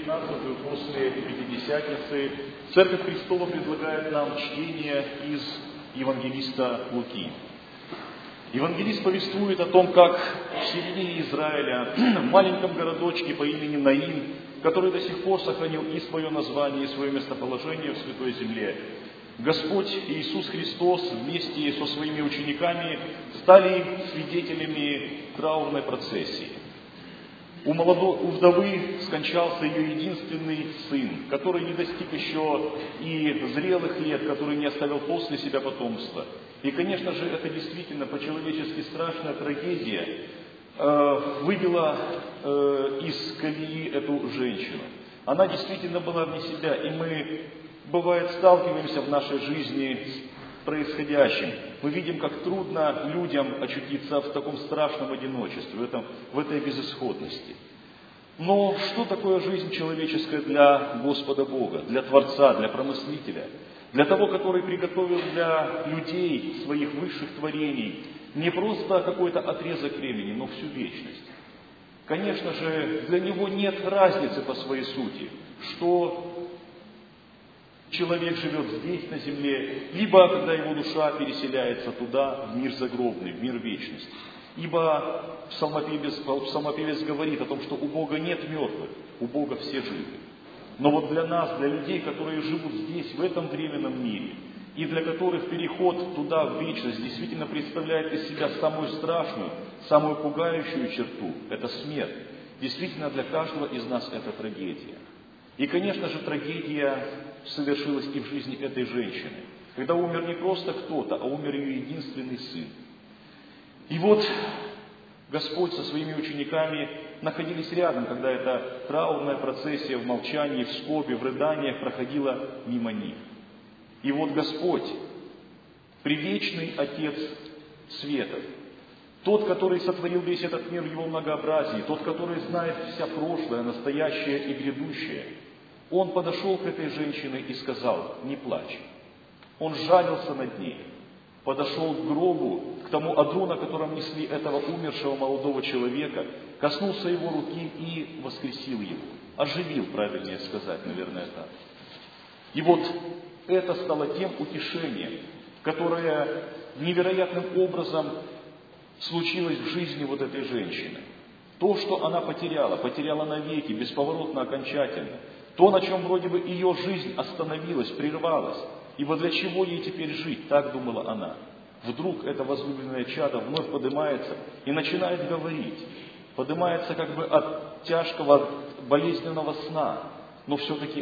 19-ю после Пятидесятницы Церковь Христова предлагает нам чтение из Евангелиста Луки. Евангелист повествует о том, как в середине Израиля, в маленьком городочке по имени Наин, который до сих пор сохранил и свое название, и свое местоположение в Святой Земле, Господь Иисус Христос вместе со своими учениками стали свидетелями траурной процессии. У вдовы скончался ее единственный сын, который не достиг еще и зрелых лет, который не оставил после себя потомства. И, конечно же, это действительно по-человечески страшная трагедия выбила из колеи эту женщину. Она действительно была вне себя, и мы, бывает, сталкиваемся в нашей жизни с происходящим. Мы видим, как трудно людям очутиться в таком страшном одиночестве, в этой безысходности. Но что такое жизнь человеческая для Господа Бога, для Творца, для Промыслителя, для того, который приготовил для людей своих высших творений не просто какой-то отрезок времени, но всю вечность? Конечно же, для Него нет разницы по своей сути, что человек живет здесь, на земле, либо когда его душа переселяется туда, в мир загробный, в мир вечности. Ибо псалмопевец говорит о том, что у Бога нет мертвых, у Бога все живы. Но вот для нас, для людей, которые живут здесь, в этом временном мире, и для которых переход туда, в вечность, действительно представляет из себя самую страшную, самую пугающую черту, это смерть. Действительно, для каждого из нас это трагедия. И, конечно же, трагедия совершилась и в жизни этой женщины, когда умер не просто кто-то, а умер ее единственный сын. И вот Господь со своими учениками находились рядом, когда эта траурная процессия в молчании, в скорби, в рыданиях проходила мимо них. И вот Господь, предвечный Отец светов, тот, который сотворил весь этот мир в его многообразии, тот, который знает вся прошлое, настоящее и грядущее, Он подошел к этой женщине и сказал: «Не плачь». Он сжалился над ней, подошел к гробу, к тому одру, на котором несли этого умершего молодого человека, коснулся его руки и воскресил его. Оживил, правильнее сказать, наверное, так. И вот это стало тем утешением, которое невероятным образом случилось в жизни вот этой женщины. То, что она потеряла навеки, бесповоротно, окончательно. То, на чем вроде бы ее жизнь остановилась, прервалась. Ибо для чего ей теперь жить, так думала она. Вдруг это возлюбленное чадо вновь поднимается и начинает говорить. Поднимается как бы от тяжкого болезненного сна, но все-таки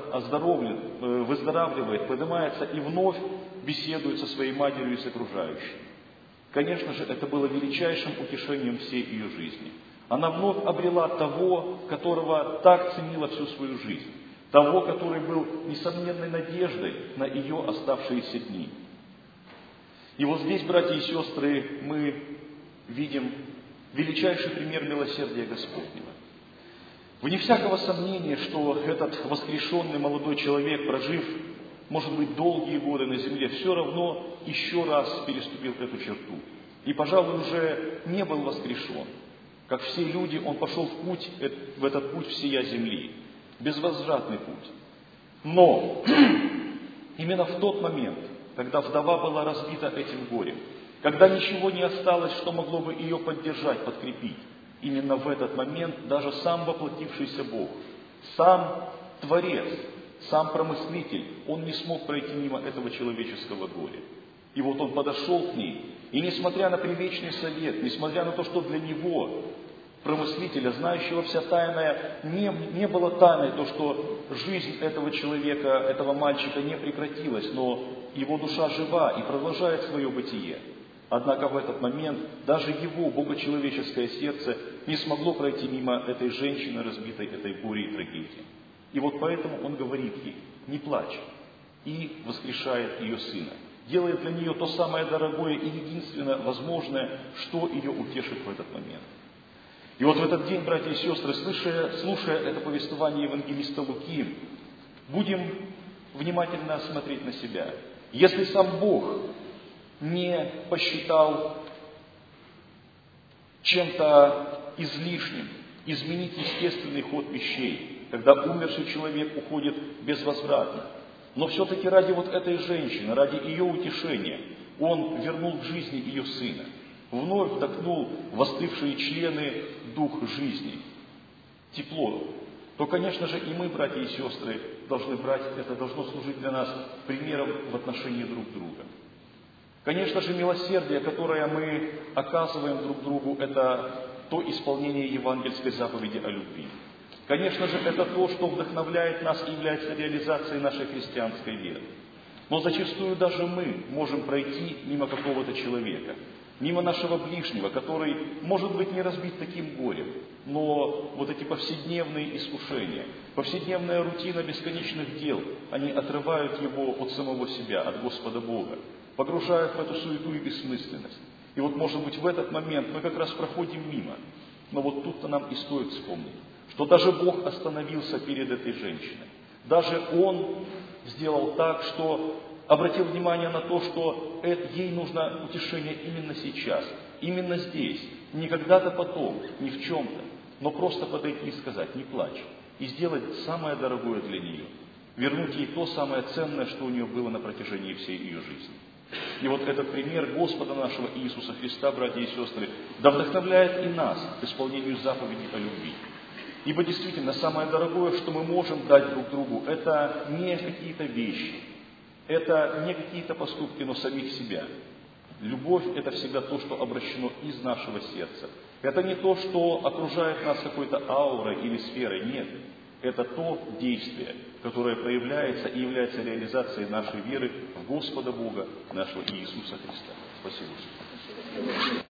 выздоравливает, поднимается и вновь беседует со своей матерью и с окружающими. Конечно же, это было величайшим утешением всей ее жизни. Она вновь обрела того, которого так ценила всю свою жизнь. Того, который был несомненной надеждой на ее оставшиеся дни. И вот здесь, братья и сестры, мы видим величайший пример милосердия Господнего. Вне всякого сомнения, что этот воскрешенный молодой человек, прожив, может быть, долгие годы на земле, все равно еще раз переступил эту черту. И, пожалуй, уже не был воскрешен. Как все люди, он пошел в этот путь всея земли. Безвозвратный путь. Но именно в тот момент, когда вдова была разбита этим горем, когда ничего не осталось, что могло бы ее поддержать, подкрепить, именно в этот момент даже сам воплотившийся Бог, сам Творец, сам Промыслитель, он не смог пройти мимо этого человеческого горя. И вот он подошел к ней, и несмотря на привечный совет, несмотря на то, что для него, Промыслителя, знающего вся тайное, не было тайной то, что жизнь этого человека, этого мальчика не прекратилась, но его душа жива и продолжает свое бытие. Однако в этот момент даже его богочеловеческое сердце не смогло пройти мимо этой женщины, разбитой этой бурей и трагедией. И вот поэтому он говорит ей: «Не плачь», и воскрешает ее сына. Делает для нее то самое дорогое и единственное возможное, что ее утешит в этот момент. И вот в этот день, братья и сестры, слушая это повествование евангелиста Луки, будем внимательно смотреть на себя. Если сам Бог не посчитал чем-то излишним изменить естественный ход вещей, когда умерший человек уходит безвозвратно. Но все-таки ради вот этой женщины, ради ее утешения, он вернул к жизни ее сына, вновь вдохнул в остывшие члены дух жизни, тепло. То, конечно же, и мы, братья и сестры, должны брать, это должно служить для нас примером в отношении друг друга. Конечно же, милосердие, которое мы оказываем друг другу, это то исполнение евангельской заповеди о любви. Конечно же, это то, что вдохновляет нас и является реализацией нашей христианской веры. Но зачастую даже мы можем пройти мимо какого-то человека, мимо нашего ближнего, который, может быть, не разбит таким горем, но вот эти повседневные искушения, повседневная рутина бесконечных дел, они отрывают его от самого себя, от Господа Бога, погружают в эту суету и бессмысленность. И вот, может быть, в этот момент мы как раз проходим мимо, но вот тут-то нам и стоит вспомнить, что даже Бог остановился перед этой женщиной. Даже Он сделал так, что обратил внимание на то, что ей нужно утешение именно сейчас, именно здесь, не когда-то потом, не в чем-то, но просто подойти и сказать: не плачь, и сделать самое дорогое для нее, вернуть ей то самое ценное, что у нее было на протяжении всей ее жизни. И вот этот пример Господа нашего Иисуса Христа, братья и сестры, да вдохновляет и нас к исполнению заповедей о любви. Ибо действительно, самое дорогое, что мы можем дать друг другу, это не какие-то вещи, это не какие-то поступки, но самих себя. Любовь – это всегда то, что обращено из нашего сердца. Это не то, что окружает нас какой-то аурой или сферой, нет. Это то действие, которое проявляется и является реализацией нашей веры в Господа Бога, нашего Иисуса Христа. Спасибо.